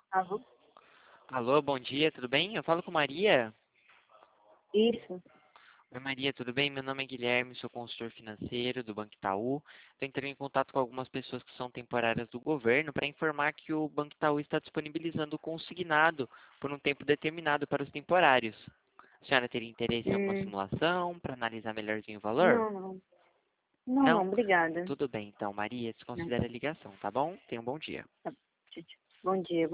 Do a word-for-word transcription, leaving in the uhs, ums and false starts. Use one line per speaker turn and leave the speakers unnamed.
Alô?
Alô, bom dia, tudo bem? Eu falo com Maria.
Isso.
Oi, Maria, tudo bem? Meu nome é Guilherme, sou consultor financeiro do Banco Itaú. Estou entrando em contato com algumas pessoas que são temporárias do governo para informar que o Banco Itaú está disponibilizando o consignado por um tempo determinado para os temporários. A senhora teria interesse em alguma
Hum,
simulação para analisar melhorzinho o valor?
não, não. Não, não,
Não?
obrigada.
Tudo bem, então, Maria,
Não.
desconsidere a ligação, tá bom? Tenha um bom dia.
Tá. Bom dia.